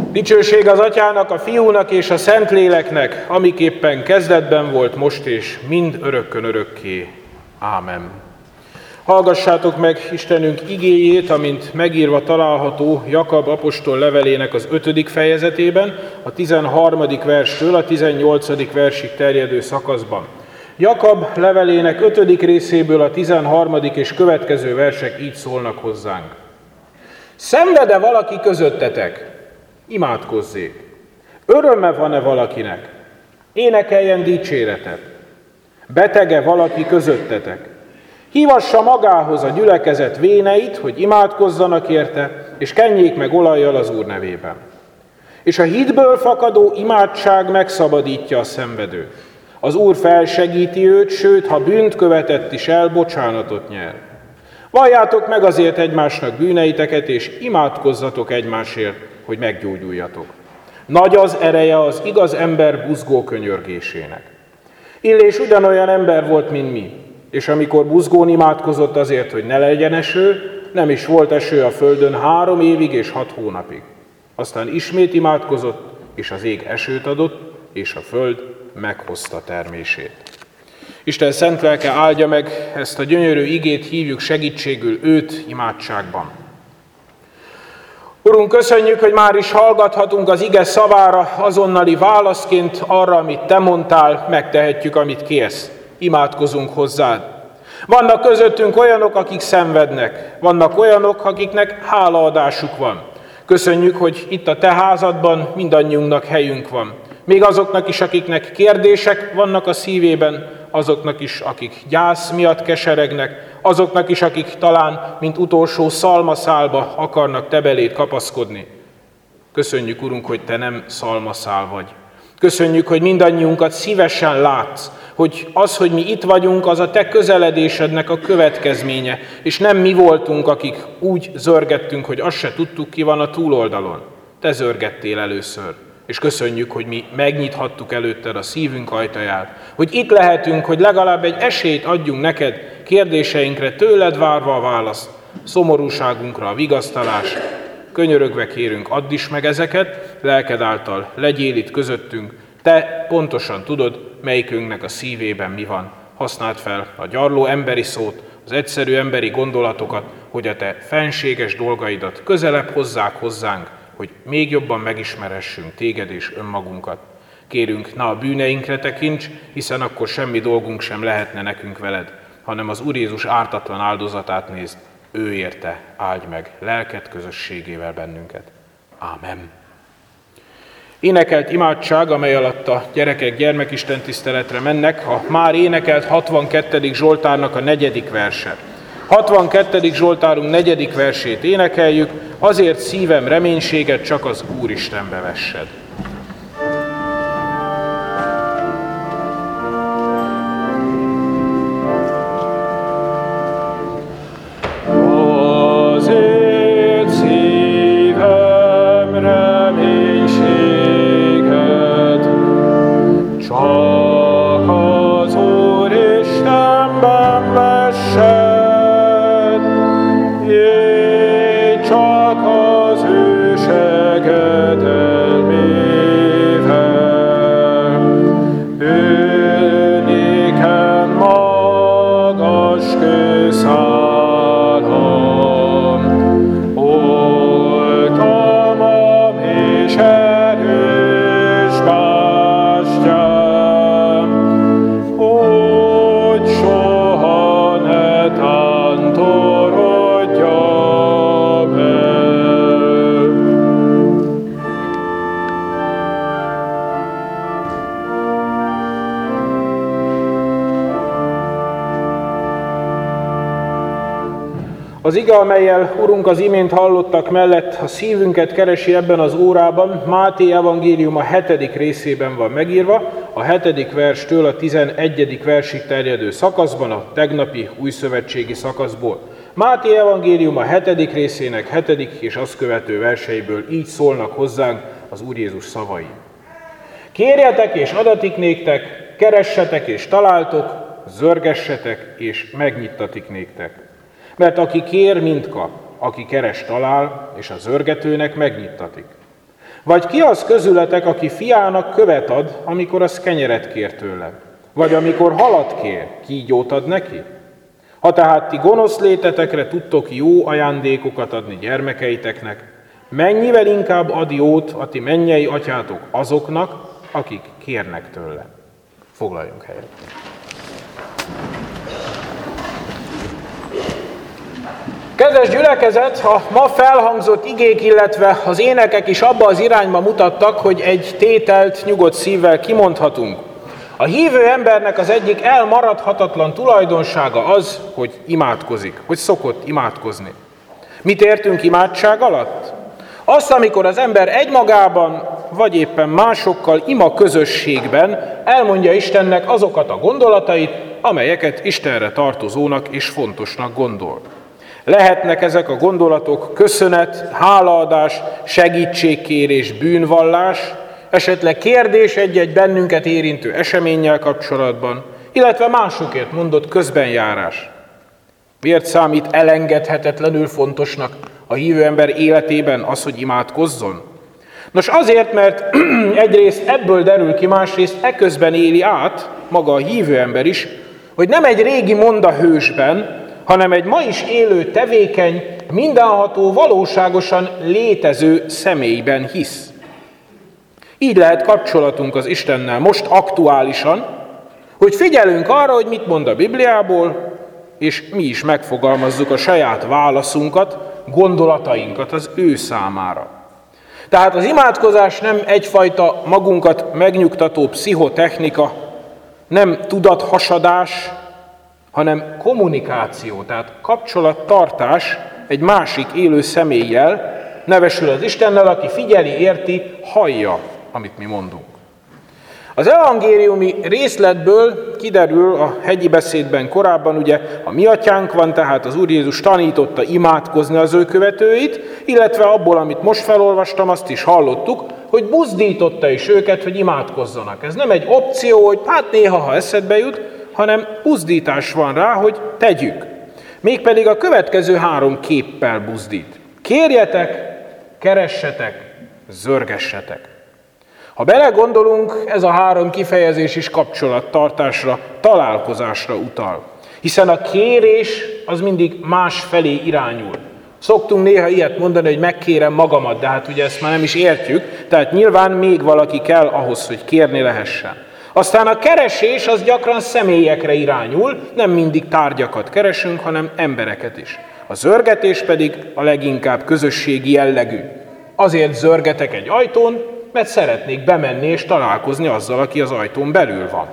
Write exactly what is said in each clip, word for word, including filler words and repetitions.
Dicsőség az Atyának, a Fiúnak és a Szentléleknek, amiképpen kezdetben volt, most és mind örökkön örökké. Ámen. Hallgassátok meg Istenünk igéjét, amint megírva található Jakab apostol levelének az ötödik fejezetében, a tizenharmadik verstől a tizennyolcadik versig terjedő szakaszban. Jakab levelének ötödik részéből a tizenharmadik és következő versek így szólnak hozzánk. Szenved-e valaki közöttetek? Imádkozzék. Öröme van-e valakinek? Énekeljen dicséretet. Betege valaki közöttetek? Hívassa magához a gyülekezet véneit, hogy imádkozzanak érte, és kenjék meg olajjal az Úr nevében. És a hitből fakadó imádság megszabadítja a szenvedőt. Az Úr felsegíti őt, sőt, ha bűnt követett is el, bocsánatot nyer. Valljátok meg azért egymásnak bűneiteket, és imádkozzatok egymásért, hogy meggyógyuljatok. Nagy az ereje az igaz ember buzgó könyörgésének. Illés ugyanolyan ember volt, mint mi, és amikor buzgón imádkozott azért, hogy ne legyen eső, nem is volt eső a földön három évig és hat hónapig. Aztán ismét imádkozott, és az ég esőt adott, és a föld meghozta termését. Isten szent lelke áldja meg ezt a gyönyörű igét, hívjuk segítségül őt imádságban. Urunk, köszönjük, hogy már is hallgathatunk az ige szavára, azonnali válaszként arra, amit te mondtál, megtehetjük, amit kérsz. Imádkozunk hozzád. Vannak közöttünk olyanok, akik szenvednek, vannak olyanok, akiknek hálaadásuk van. Köszönjük, hogy itt a te házadban mindannyiunknak helyünk van. Még azoknak is, akiknek kérdések vannak a szívében, azoknak is, akik gyász miatt keseregnek, azoknak is, akik talán, mint utolsó szalmaszálba akarnak te beléd kapaszkodni. Köszönjük, Urunk, hogy te nem szalmaszál vagy. Köszönjük, hogy mindannyiunkat szívesen látsz, hogy az, hogy mi itt vagyunk, az a te közeledésednek a következménye, és nem mi voltunk, akik úgy zörgettünk, hogy azt se tudtuk, ki van a túloldalon. Te zörgettél először. És köszönjük, hogy mi megnyithattuk előtted a szívünk ajtaját, hogy itt lehetünk, hogy legalább egy esélyt adjunk neked kérdéseinkre, tőled várva a választ, szomorúságunkra a vigasztalás. Könyörögve kérünk, add is meg ezeket, lelked által legyél itt közöttünk, te pontosan tudod, melyikünknek a szívében mi van. Használd fel a gyarló emberi szót, az egyszerű emberi gondolatokat, hogy a te fenséges dolgaidat közelebb hozzák hozzánk, hogy még jobban megismerhessünk téged és önmagunkat. Kérünk, ne a bűneinkre tekints, hiszen akkor semmi dolgunk sem lehetne nekünk veled, hanem az Úr Jézus ártatlan áldozatát nézd, ő érte, áldj meg lelked közösségével bennünket. Ámen. Énekelt imádság, amely alatt a gyerekek gyermekisten tiszteletre mennek, a már énekelt hatvankettedik Zsoltárnak a negyedik verse. hatvankettedik Zsoltárunk negyedik versét énekeljük, azért szívem reménységet csak az Úristenbe vessed. Azért szívem reménységet csak az Úristenben vessed. Csak az ő segedelmével, ő nékem magas kőszállam, oltalmam és erős bástyám, hogy soha ne tántorodjam el. Az ige, amellyel Urunk az imént hallottak mellett a szívünket keresi ebben az órában, Máté evangélium a hetedik részében van megírva, a hetedik verstől a tizenegyedik versig terjedő szakaszban, a tegnapi újszövetségi szakaszból. Máté evangélium a hetedik részének hetedik és azt követő verseiből így szólnak hozzánk az Úr Jézus szavai. Kérjetek és adatik néktek, keressetek és találtok, zörgessetek és megnyittatik néktek. Mert aki kér, mind kap, aki keres, talál, és a zörgetőnek megnyittatik. Vagy ki az közületek, aki fiának követ ad, amikor az kenyeret kér tőle? Vagy amikor halat kér, kígyót ad neki? Ha tehát ti gonosz létetekre tudtok jó ajándékokat adni gyermekeiteknek, mennyivel inkább ad jót a ti mennyei atyátok azoknak, akik kérnek tőle. Foglaljunk helyet. Kedves gyülekezet, a ma felhangzott igék, illetve az énekek is abba az irányba mutattak, hogy egy tételt nyugodt szívvel kimondhatunk. A hívő embernek az egyik elmaradhatatlan tulajdonsága az, hogy imádkozik, hogy szokott imádkozni. Mit értünk imádság alatt? Azt, amikor az ember egymagában, vagy éppen másokkal ima közösségben elmondja Istennek azokat a gondolatait, amelyeket Istenre tartozónak és fontosnak gondol. Lehetnek ezek a gondolatok köszönet, hálaadás, segítségkérés, bűnvallás, esetleg kérdés egy-egy bennünket érintő eseménnyel kapcsolatban, illetve másokért mondott közbenjárás. Miért számít elengedhetetlenül fontosnak a hívő ember életében az, hogy imádkozzon? Nos, azért, mert egyrészt ebből derül ki, másrészt eközben éli át maga a hívő ember is, hogy nem egy régi mondahősben, hanem egy ma is élő, tevékeny, mindenható, valóságosan létező személyben hisz. Így lehet kapcsolatunk az Istennel most aktuálisan, hogy figyelünk arra, hogy mit mond a Bibliából, és mi is megfogalmazzuk a saját válaszunkat, gondolatainkat az ő számára. Tehát az imádkozás nem egyfajta magunkat megnyugtató pszichotechnika, nem tudathasadás, hanem kommunikáció, tehát kapcsolattartás egy másik élő személlyel, nevesül az Istennel, aki figyeli, érti, hallja, amit mi mondunk. Az evangéliumi részletből kiderül a hegyi beszédben korábban, ugye a mi atyánk van, tehát az Úr Jézus tanította imádkozni az ő követőit, illetve abból, amit most felolvastam, azt is hallottuk, hogy buzdította is őket, hogy imádkozzanak. Ez nem egy opció, hogy hát néha, ha eszedbe jut, hanem buzdítás van rá, hogy tegyük. Mégpedig a következő három képpel buzdít. Kérjetek, keressetek, zörgessetek. Ha belegondolunk, ez a három kifejezés is kapcsolattartásra, találkozásra utal. Hiszen a kérés az mindig más felé irányul. Szoktunk néha ilyet mondani, hogy megkérem magamat, de hát ugye ezt már nem is értjük, tehát nyilván még valaki kell ahhoz, hogy kérni lehessen. Aztán a keresés az gyakran személyekre irányul, nem mindig tárgyakat keresünk, hanem embereket is. A zörgetés pedig a leginkább közösségi jellegű. Azért zörgetek egy ajtón, mert szeretnék bemenni és találkozni azzal, aki az ajtón belül van.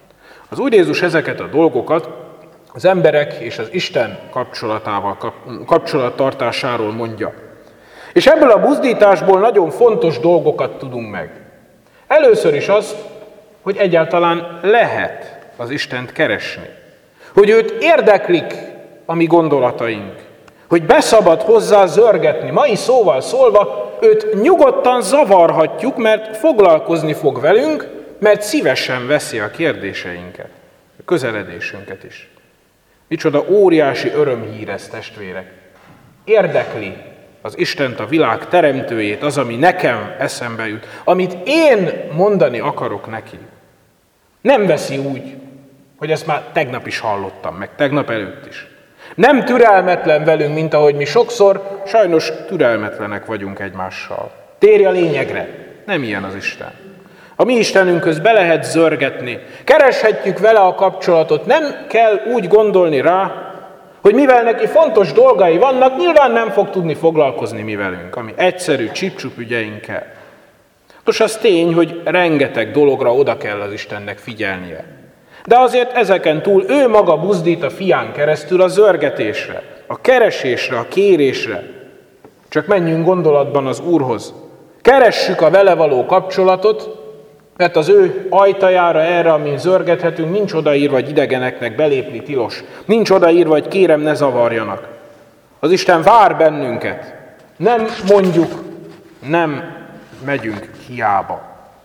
Az Úr Jézus ezeket a dolgokat az emberek és az Isten kapcsolatával, kapcsolattartásáról mondja. És ebből a buzdításból nagyon fontos dolgokat tudunk meg. Először is azt, hogy egyáltalán lehet az Istent keresni. Hogy őt érdeklik a mi gondolataink. Hogy beszabad hozzá zörgetni. Mai szóval szólva, őt nyugodtan zavarhatjuk, mert foglalkozni fog velünk, mert szívesen veszi a kérdéseinket, a közeledésünket is. Micsoda óriási örömhír ez, testvérek. Érdekli az Istent, a világ teremtőjét, az, ami nekem eszembe jut, amit én mondani akarok neki. Nem veszi úgy, hogy ezt már tegnap is hallottam, meg tegnap előtt is. Nem türelmetlen velünk, mint ahogy mi sokszor, sajnos türelmetlenek vagyunk egymással. Térj a lényegre, nem ilyen az Isten. A mi Istenünkhöz be lehet zörgetni, kereshetjük vele a kapcsolatot, nem kell úgy gondolni rá, hogy mivel neki fontos dolgai vannak, nyilván nem fog tudni foglalkozni mi velünk, ami egyszerű csip-csup ügyeinkkel. Nos, az tény, hogy rengeteg dologra oda kell az Istennek figyelnie. De azért ezeken túl ő maga buzdít a fián keresztül a zörgetésre, a keresésre, a kérésre. Csak menjünk gondolatban az Úrhoz. Keressük a vele való kapcsolatot, mert az ő ajtajára, erre, amin zörgethetünk, nincs odaírva, hogy idegeneknek belépni tilos. Nincs odaírva, hogy kérem, ne zavarjanak. Az Isten vár bennünket. Nem mondjuk, nem megyünk hiába.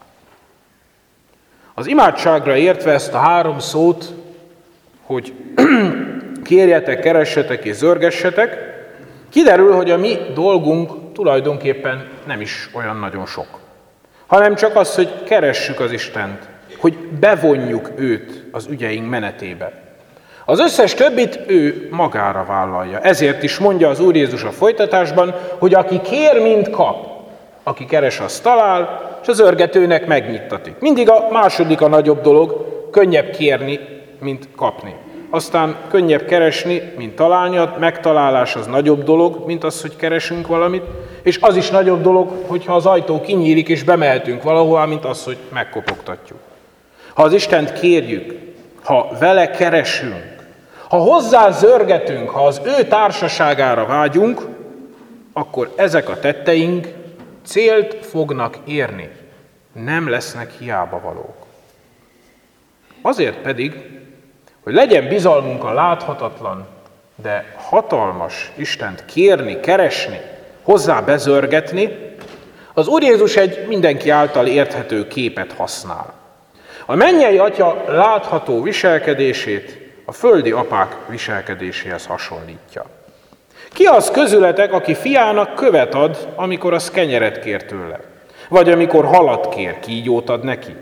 Az imádságra értve ezt a három szót, hogy kérjetek, keressetek és zörgessetek, kiderül, hogy a mi dolgunk tulajdonképpen nem is olyan nagyon sok, hanem csak az, hogy keressük az Istent, hogy bevonjuk őt az ügyeink menetébe. Az összes többit ő magára vállalja. Ezért is mondja az Úr Jézus a folytatásban, hogy aki kér, mind kap. Aki keres, az talál, és az örgetőnek megnyittatik. Mindig a második a nagyobb dolog, könnyebb kérni, mint kapni. Aztán könnyebb keresni, mint találni, a megtalálás az nagyobb dolog, mint az, hogy keresünk valamit, és az is nagyobb dolog, hogyha az ajtó kinyílik és bemehetünk valahová, mint az, hogy megkopogtatjuk. Ha az Istent kérjük, ha vele keresünk, ha hozzá zörgetünk, ha az ő társaságára vágyunk, akkor ezek a tetteink célt fognak érni, nem lesznek hiába valók. Azért pedig, hogy legyen bizalmunk a láthatatlan, de hatalmas Istent kérni, keresni, hozzá bezörgetni, az Úr Jézus egy mindenki által érthető képet használ. A mennyei Atya látható viselkedését a földi apák viselkedéséhez hasonlítja. Ki az közületek, aki fiának követ ad, amikor az kenyeret kér tőle? Vagy amikor halat kér, kígyót ad neki?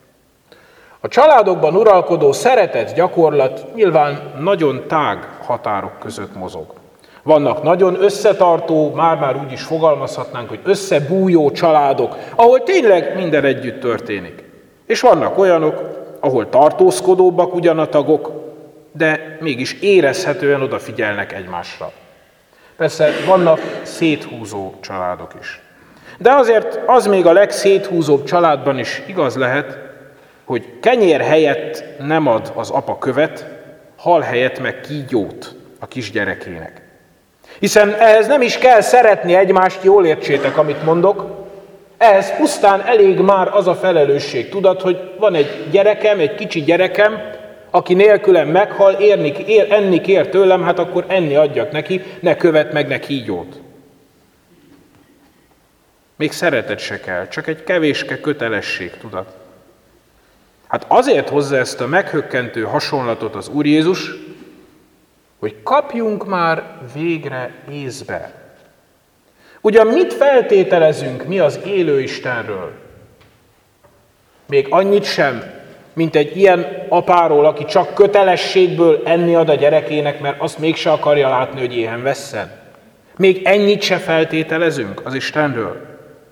A családokban uralkodó szeretet gyakorlat nyilván nagyon tág határok között mozog. Vannak nagyon összetartó, már-már úgy is fogalmazhatnánk, hogy összebújó családok, ahol tényleg minden együtt történik. És vannak olyanok, ahol tartózkodóbbak ugyan a tagok, de mégis érezhetően odafigyelnek egymásra. Persze vannak széthúzó családok is. De azért az még a legszéthúzóbb családban is igaz lehet, hogy kenyér helyett nem ad az apa követ, hal helyett meg kígyót a kisgyerekének. Hiszen ehhez nem is kell szeretni egymást, jól értsétek, amit mondok, ehhez pusztán elég már az a felelősség tudat, hogy van egy gyerekem, egy kicsi gyerekem, aki nélkülem meghal, érni, ér, enni kér tőlem, hát akkor enni adjak neki, ne követ meg, ne kígyót. Még szeretet se kell, csak egy kevéske kötelesség tudat. Hát azért hozza ezt a meghökkentő hasonlatot az Úr Jézus, hogy kapjunk már végre észbe. Ugyan mit feltételezünk mi az élő Istenről? Még annyit sem, mint egy ilyen apáról, aki csak kötelességből enni ad a gyerekének, mert azt mégse akarja látni, hogy éhen vesszen. Még ennyit se feltételezünk az Istenről.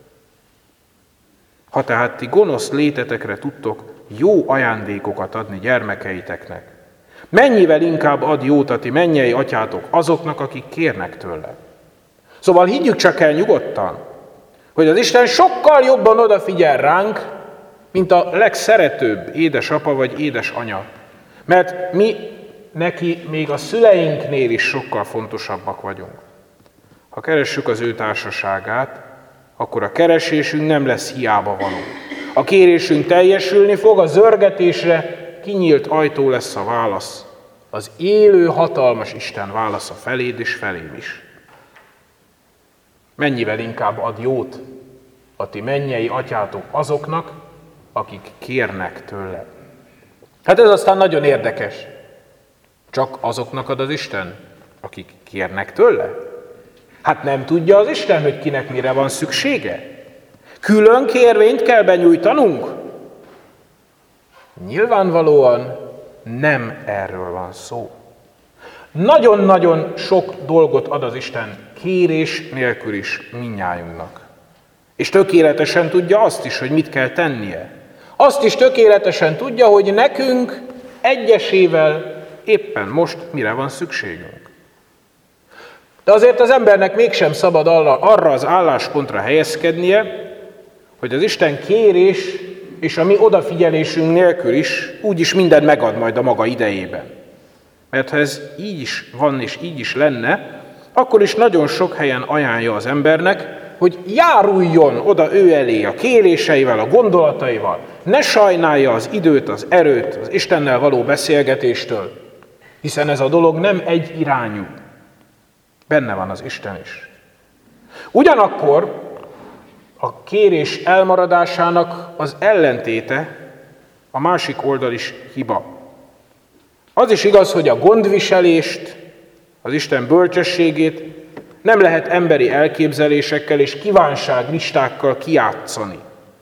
Ha tehát ti gonosz létetekre tudtok jó ajándékokat adni gyermekeiteknek, mennyivel inkább ad jót a ti mennyei atyátok azoknak, akik kérnek tőle. Szóval higgyük csak el nyugodtan, hogy az Isten sokkal jobban odafigyel ránk, mint a legszeretőbb édesapa vagy édesanya. Mert mi neki még a szüleinknél is sokkal fontosabbak vagyunk. Ha keressük az ő társaságát, akkor a keresésünk nem lesz hiába való. A kérésünk teljesülni fog, a zörgetésre kinyílt ajtó lesz a válasz. Az élő, hatalmas Isten válasza feléd és felém is. Mennyivel inkább ad jót a ti mennyei atyátok azoknak, akik kérnek tőle. Hát ez aztán nagyon érdekes. Csak azoknak ad az Isten, akik kérnek tőle? Hát nem tudja az Isten, hogy kinek mire van szüksége? Külön kérvényt kell benyújtanunk? Nyilvánvalóan nem erről van szó. Nagyon-nagyon sok dolgot ad az Isten kérés nélkül is mindnyájunknak. És tökéletesen tudja azt is, hogy mit kell tennie. Azt is tökéletesen tudja, hogy nekünk egyesével éppen most mire van szükségünk. De azért az embernek mégsem szabad arra az álláspontra helyezkednie, hogy az Isten kérés és a mi odafigyelésünk nélkül is úgyis mindent megad majd a maga idejében. Mert ha ez így is van és így is lenne, akkor is nagyon sok helyen ajánlja az embernek, hogy járuljon oda ő elé a kéréseivel, a gondolataival. Ne sajnálja az időt, az erőt, az Istennel való beszélgetéstől, hiszen ez a dolog nem egy irányú. Benne van az Isten is. Ugyanakkor a kérés elmaradásának az ellentéte, a másik oldal is hiba. Az is igaz, hogy a gondviselést, az Isten bölcsességét Nem lehet emberi elképzelésekkel és kívánságlistákkal kijátszani.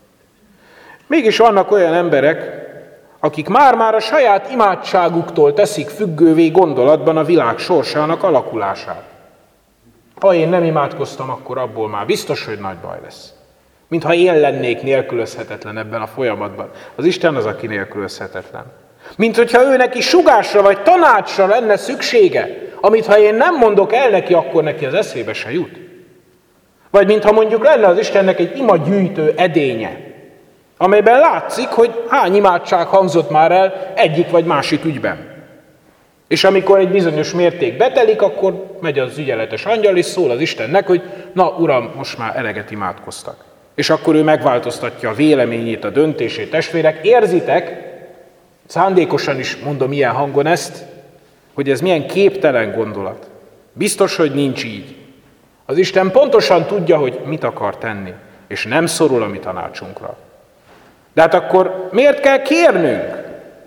Mégis vannak olyan emberek, akik már-már a saját imádságuktól teszik függővé gondolatban a világ sorsának alakulását. Ha én nem imádkoztam, akkor abból már biztos, hogy nagy baj lesz. Mintha én lennék nélkülözhetetlen ebben a folyamatban. Az Isten az, aki nélkülözhetetlen. Mint hogyha ő neki sugásra vagy tanácsra lenne szüksége, amit ha én nem mondok el neki, akkor neki az eszébe se jut. Vagy mintha mondjuk lenne az Istennek egy imagyűjtő edénye, amelyben látszik, hogy hány imádság hangzott már el egyik vagy másik ügyben. És amikor egy bizonyos mérték betelik, akkor megy az ügyeletes angyal, és szól az Istennek, hogy na, Uram, most már eleget imádkoztak. És akkor ő megváltoztatja a véleményét, a döntését. Testvérek, érzitek, szándékosan is mondom ilyen hangon ezt, hogy ez milyen képtelen gondolat. Biztos, hogy nincs így. Az Isten pontosan tudja, hogy mit akar tenni, és nem szorul a mi tanácsunkra. De hát akkor miért kell kérnünk?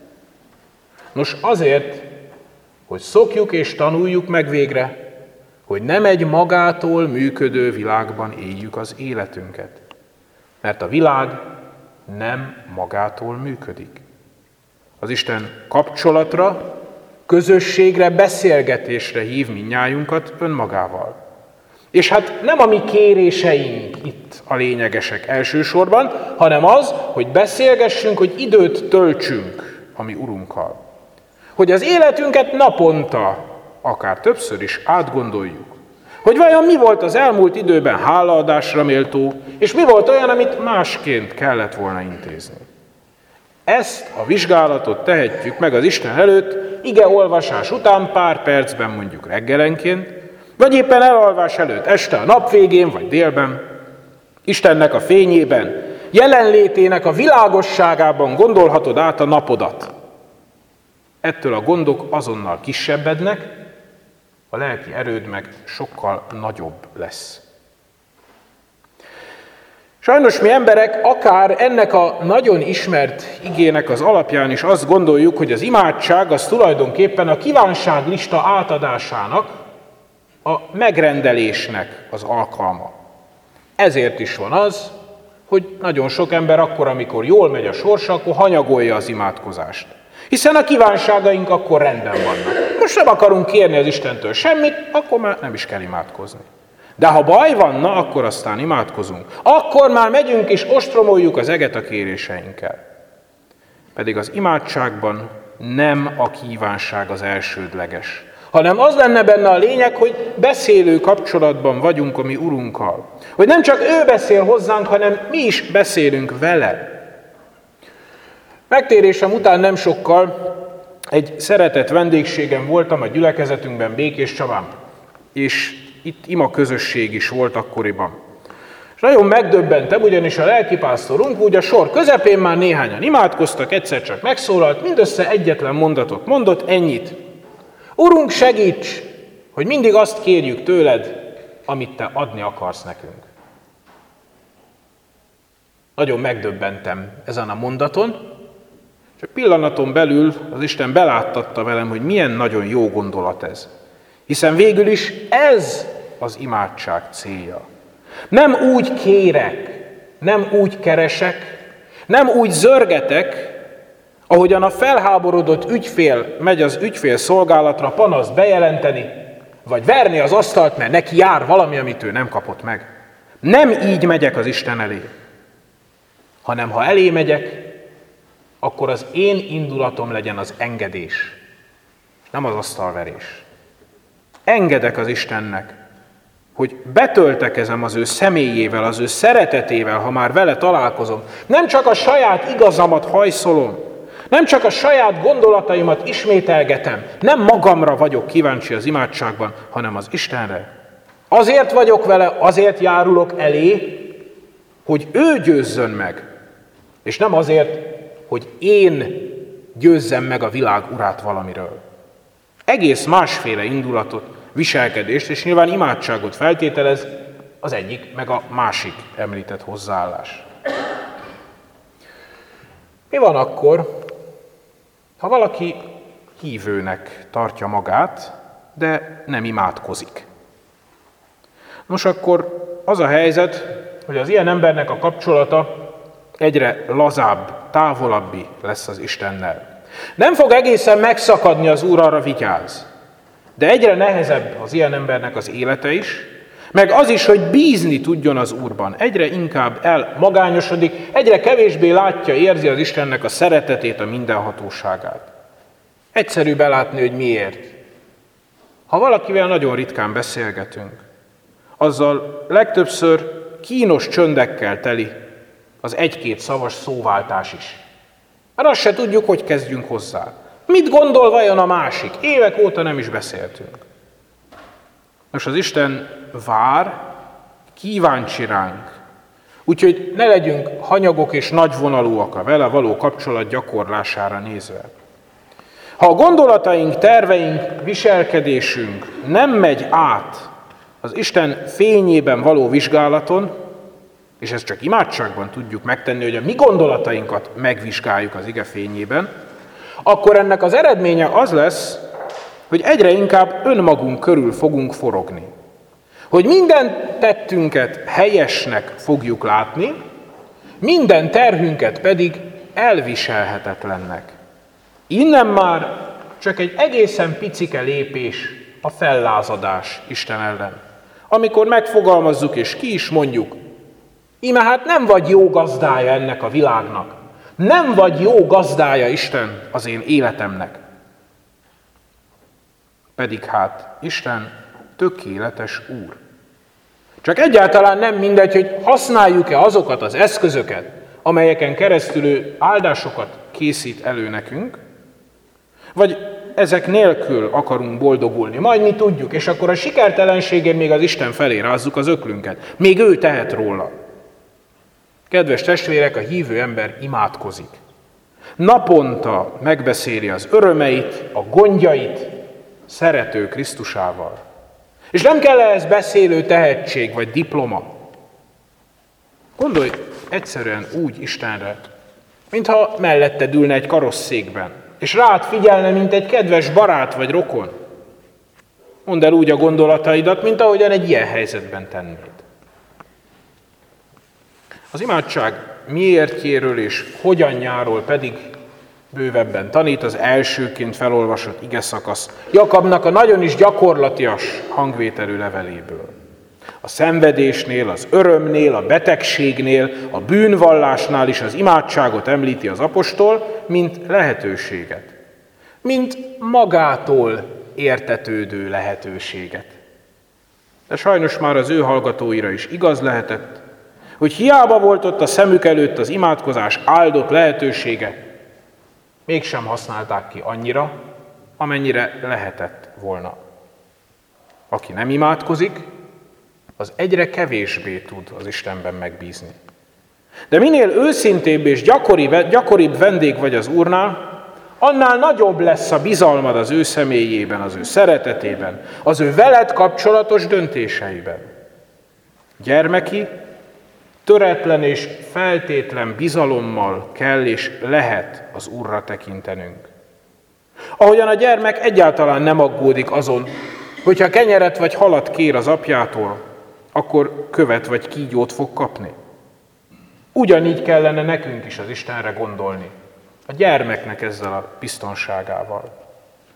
Nos, azért, hogy szokjuk és tanuljuk meg végre, hogy nem egy magától működő világban éljük az életünket. Mert a világ nem magától működik. Az Isten kapcsolatra, közösségre, beszélgetésre hív mindnyájunkat önmagával. És hát nem a mi kéréseink itt a lényegesek elsősorban, hanem az, hogy beszélgessünk, hogy időt töltsünk a mi Urunkkal. Hogy az életünket naponta, akár többször is átgondoljuk. Hogy vajon mi volt az elmúlt időben hálaadásra méltó, és mi volt olyan, amit másként kellett volna intézni. Ezt a vizsgálatot tehetjük meg az Isten előtt, ige olvasás után pár percben, mondjuk reggelenként, vagy éppen elalvás előtt, este a nap végén, vagy délben, Istennek a fényében, jelenlétének a világosságában gondolhatod át a napodat. Ettől a gondok azonnal kisebbednek, a lelki erőd meg sokkal nagyobb lesz. Sajnos mi emberek akár ennek a nagyon ismert igének az alapján is azt gondoljuk, hogy az imádság az tulajdonképpen a kívánságlista átadásának, a megrendelésnek az alkalma. Ezért is van az, hogy nagyon sok ember akkor, amikor jól megy a sorsa, akkor hanyagolja az imádkozást. Hiszen a kívánságaink akkor rendben vannak. Most nem akarunk kérni az Istentől semmit, akkor már nem is kell imádkozni. De ha baj van, na, akkor aztán imádkozunk. Akkor már megyünk és ostromoljuk az eget a kéréseinkkel. Pedig az imádságban nem a kívánság az elsődleges, hanem az lenne benne a lényeg, hogy beszélő kapcsolatban vagyunk a mi Urunkkal. Hogy nem csak ő beszél hozzánk, hanem mi is beszélünk vele. Megtérésem után nem sokkal egy szeretett vendégségem voltam a gyülekezetünkben, Békéscsabán, és itt ima közösség is volt akkoriban. És nagyon megdöbbentem, ugyanis a lelkipásztorunk úgy a sor közepén már néhányan imádkoztak, egyszer csak megszólalt, mindössze egyetlen mondatot mondott, ennyit. Urunk, segíts, hogy mindig azt kérjük tőled, amit te adni akarsz nekünk. Nagyon megdöbbentem ezen a mondaton, és egy pillanaton belül az Isten beláttatta velem, hogy milyen nagyon jó gondolat ez. Hiszen végül is ez az imádság célja. Nem úgy kérek, nem úgy keresek, nem úgy zörgetek, ahogyan a felháborodott ügyfél megy az ügyfél szolgálatra panaszt bejelenteni, vagy verni az asztalt, mert neki jár valami, amit ő nem kapott meg. Nem így megyek az Isten elé, hanem ha elé megyek, akkor az én indulatom legyen az engedés, nem az asztalverés. Engedek az Istennek, hogy betöltekezem az ő személyével, az ő szeretetével, ha már vele találkozom. Nem csak a saját igazamat hajszolom, nem csak a saját gondolataimat ismételgetem, nem magamra vagyok kíváncsi az imádságban, hanem az Istenre. Azért vagyok vele, azért járulok elé, hogy ő győzzön meg, és nem azért, hogy én győzzem meg a világ urát valamiről. Egész másféle indulatot, viselkedést, és nyilván imádságot feltételez az egyik, meg a másik említett hozzáállás. Mi van akkor, ha valaki hívőnek tartja magát, de nem imádkozik? Nos, akkor az a helyzet, hogy az ilyen embernek a kapcsolata egyre lazább, távolabbi lesz az Istennel. Nem fog egészen megszakadni az Úr, arra vigyáz. De egyre nehezebb az ilyen embernek az élete is, meg az is, hogy bízni tudjon az Úrban. Egyre inkább elmagányosodik, egyre kevésbé látja, érzi az Istennek a szeretetét, a mindenhatóságát. Egyszerű belátni, hogy miért. Ha valakivel nagyon ritkán beszélgetünk, azzal legtöbbször kínos csöndekkel teli az egy-két szavas szóváltás is. Mert azt se tudjuk, hogy kezdjünk hozzá. Mit gondol vajon a másik? Évek óta nem is beszéltünk. Most az Isten vár, kíváncsi ránk. Úgyhogy ne legyünk hanyagok és nagyvonalúak a vele való kapcsolat gyakorlására nézve. Ha a gondolataink, terveink, viselkedésünk nem megy át az Isten fényében való vizsgálaton, és ezt csak imádságban tudjuk megtenni, hogy a mi gondolatainkat megvizsgáljuk az ige fényében, akkor ennek az eredménye az lesz, hogy egyre inkább önmagunk körül fogunk forogni. Hogy minden tettünket helyesnek fogjuk látni, minden terhünket pedig elviselhetetlennek. Innen már csak egy egészen picike lépés a fellázadás Isten ellen. Amikor megfogalmazzuk és ki is mondjuk, íme hát nem vagy jó gazdája ennek a világnak, nem vagy jó gazdája, Isten, az én életemnek. Pedig hát Isten tökéletes Úr. Csak egyáltalán nem mindegy, hogy használjuk-e azokat az eszközöket, amelyeken keresztül ő áldásokat készít elő nekünk, vagy ezek nélkül akarunk boldogulni. Majd mi tudjuk, és akkor a sikertelenségén még az Isten felé rázzuk az öklünket. Még ő tehet róla. Kedves testvérek, a hívő ember imádkozik. Naponta megbeszéli az örömeit, a gondjait szerető Krisztusával. És nem kell ehhez beszélő tehetség vagy diploma. Gondolj egyszerűen úgy Istenre, mintha melletted ülne egy karosszékben, és rád figyelne, mint egy kedves barát vagy rokon. Mondd el úgy a gondolataidat, mint ahogyan egy ilyen helyzetben tennéd. Az imádság miértjéről és hogyanjáról pedig bővebben tanít az elsőként felolvasott ige szakasz Jakabnak a nagyon is gyakorlatias hangvételű leveléből. A szenvedésnél, az örömnél, a betegségnél, a bűnvallásnál is az imádságot említi az apostol, mint lehetőséget. Mint magától értetődő lehetőséget. De sajnos már az ő hallgatóira is igaz lehetett, hogy hiába volt ott a szemük előtt az imádkozás áldott lehetősége, mégsem használták ki annyira, amennyire lehetett volna. Aki nem imádkozik, az egyre kevésbé tud az Istenben megbízni. De minél őszintébb és gyakoribb, gyakoribb vendég vagy az Úrnál, annál nagyobb lesz a bizalmad az ő személyében, az ő szeretetében, az ő veled kapcsolatos döntéseiben. Gyermeki, töretlen és feltétlen bizalommal kell és lehet az Úrra tekintenünk. Ahogyan a gyermek egyáltalán nem aggódik azon, hogyha kenyeret vagy halat kér az apjától, akkor követ vagy kígyót fog kapni. Ugyanígy kellene nekünk is az Istenre gondolni, a gyermeknek ezzel a biztonságával.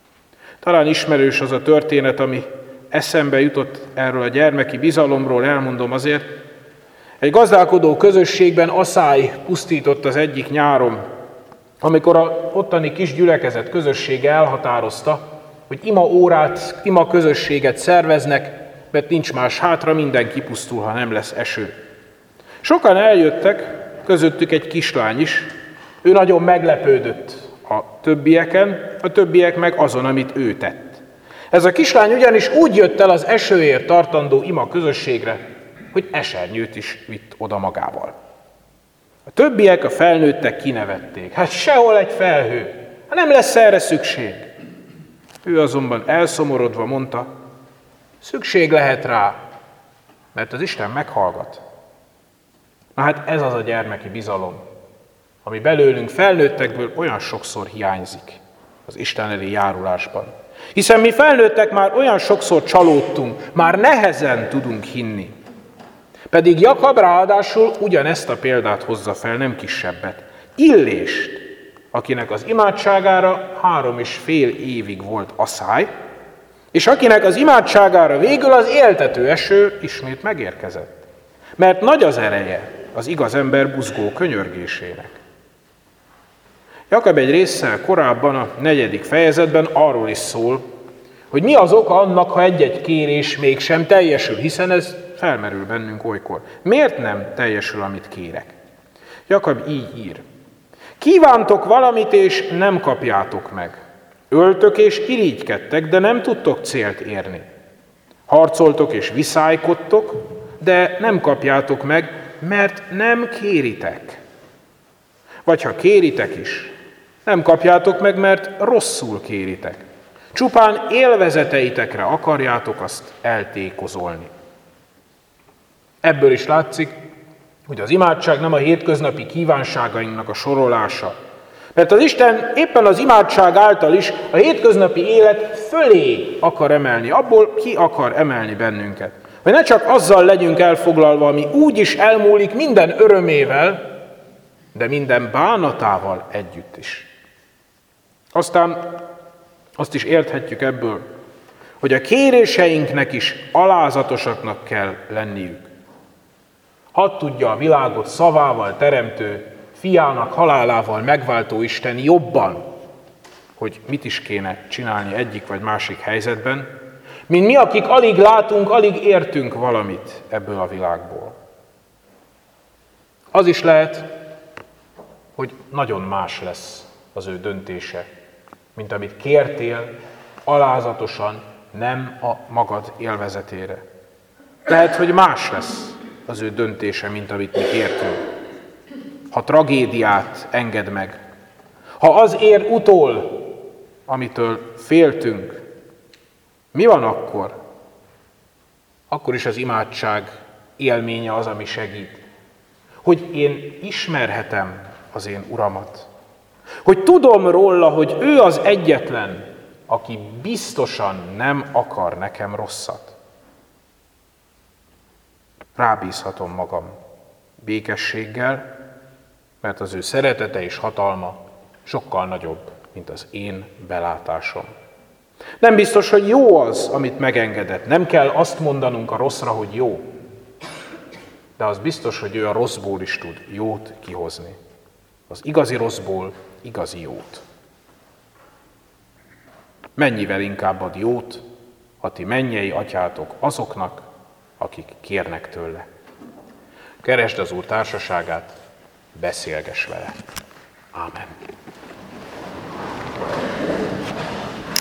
Talán ismerős az a történet, ami eszembe jutott erről a gyermeki bizalomról, elmondom azért. Egy gazdálkodó közösségben aszály pusztított az egyik nyáron, amikor a ottani kis gyülekezet közössége elhatározta, hogy ima órát, ima közösséget szerveznek, mert nincs más hátra, minden kipusztul, ha nem lesz eső. Sokan eljöttek, közöttük egy kislány is, ő nagyon meglepődött a többieken, a többiek meg azon, amit ő tett. Ez a kislány ugyanis úgy jött el az esőért tartandó ima közösségre, hogy esernyőt is vitt oda magával. A többiek, a felnőttek kinevették. Hát sehol egy felhő, hát nem lesz erre szükség. Ő azonban elszomorodva mondta, szükség lehet rá, mert az Isten meghallgat. Na hát ez az a gyermeki bizalom, ami belőlünk felnőttekből olyan sokszor hiányzik az Isten elé járulásban. Hiszen mi felnőttek már olyan sokszor csalódtunk, már nehezen tudunk hinni. Pedig Jakab ráadásul ugyanezt a példát hozza fel, nem kisebbet. Illést, akinek az imádságára három és fél évig volt aszály, és akinek az imádságára végül az éltető eső ismét megérkezett. Mert nagy az ereje az igaz ember buzgó könyörgésének. Jakab egy résszel korábban, a negyedik fejezetben arról is szól, hogy mi az oka annak, ha egy-egy kérés mégsem teljesül, hiszen ez felmerül bennünk olykor. Miért nem teljesül, amit kérek? Jakab így ír. Kívántok valamit, és nem kapjátok meg. Öltök és irigykedtek, de nem tudtok célt érni. Harcoltok és viszálykodtok, de nem kapjátok meg, mert nem kéritek. Vagy ha kéritek is, nem kapjátok meg, mert rosszul kéritek. Csupán élvezeteitekre akarjátok azt eltékozolni. Ebből is látszik, hogy az imádság nem a hétköznapi kívánságainknak a sorolása. Mert az Isten éppen az imádság által is a hétköznapi élet fölé akar emelni, abból ki akar emelni bennünket. Hogy ne csak azzal legyünk elfoglalva, ami úgy is elmúlik minden örömével, de minden bánatával együtt is. Aztán azt is érthetjük ebből, hogy a kéréseinknek is alázatosaknak kell lenniük. Hadd tudja a világot szavával teremtő, fiának halálával megváltó Isten jobban, hogy mit is kéne csinálni egyik vagy másik helyzetben, mint mi, akik alig látunk, alig értünk valamit ebből a világból. Az is lehet, hogy nagyon más lesz az ő döntése, mint amit kértél, alázatosan, nem a magad élvezetére. Lehet, hogy más lesz az ő döntése, mint amit mi kértünk. Ha tragédiát enged meg, ha az ér utol, amitől féltünk, mi van akkor? Akkor is az imádság élménye az, ami segít. Hogy én ismerhetem az én Uramat. Hogy tudom róla, hogy ő az egyetlen, aki biztosan nem akar nekem rosszat. Rábízhatom magam békességgel, mert az ő szeretete és hatalma sokkal nagyobb, mint az én belátásom. Nem biztos, hogy jó az, amit megengedett. Nem kell azt mondanunk a rosszra, hogy jó. De az biztos, hogy ő a rosszból is tud jót kihozni. Az igazi rosszból igazi jót. Mennyivel inkább ad jót, ha ti mennyei atyátok azoknak, akik kérnek tőle. Keresd az Úr társaságát, beszélgess vele. Ámen.